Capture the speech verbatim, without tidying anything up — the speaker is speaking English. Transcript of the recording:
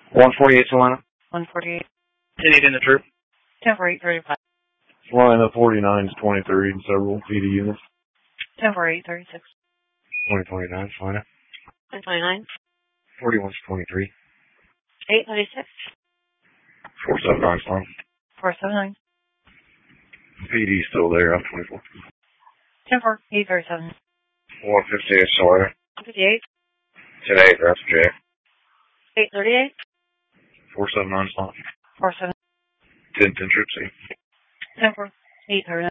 one forty-eight, Salina. one forty-eight. ten eight in the troop. ten four eight thirty-five. Salina forty-nine is twenty-three and several P D units. ten four eight thirty-six. twenty twenty-nine, Salina. ten twenty-nine. forty-one twenty-three. eight thirty-six. four seven nine, Salina. four seven nine. P D still there, I'm twenty-four. ten four eight thirty-seven. one fifty-eight, Salina. one fifty-eight. ten eight, that's J. eight thirty-eight. four seven nine, Salina. four seven. ten ten, Troop C. ten four eight thirty-nine.